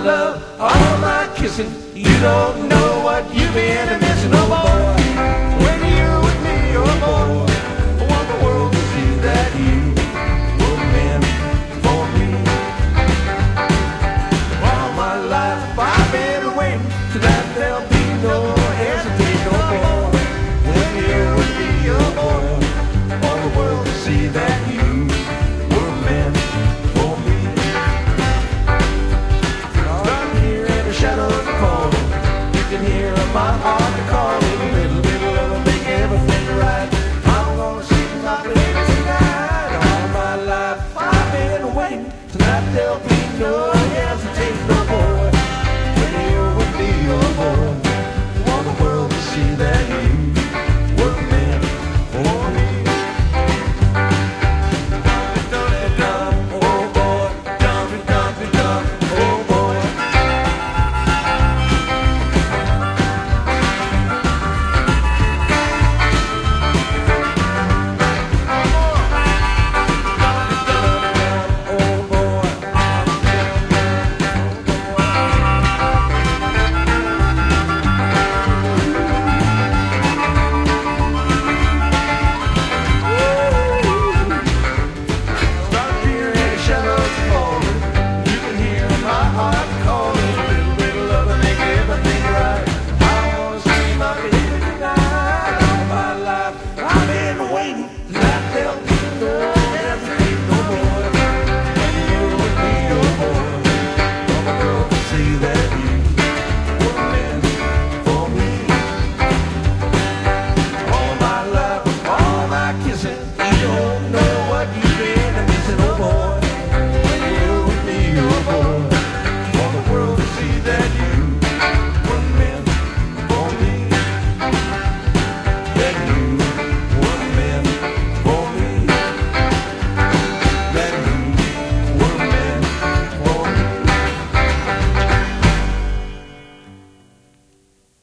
love, all my kissing. You don't know what you've been missing, oh boy. When you're with me, oh boy, I want the world to see that you were meant for me. All my life I've been waiting so that there'll be no hesitation, oh boy. When you're with me, oh boy, I want the world to see that you were meant for me. Starting here in the shadow of the corner, you can hear my heart calling. Little bit of love will make everything right. I'm gonna see my baby tonight. All my life I've been waiting. Tonight there'll be no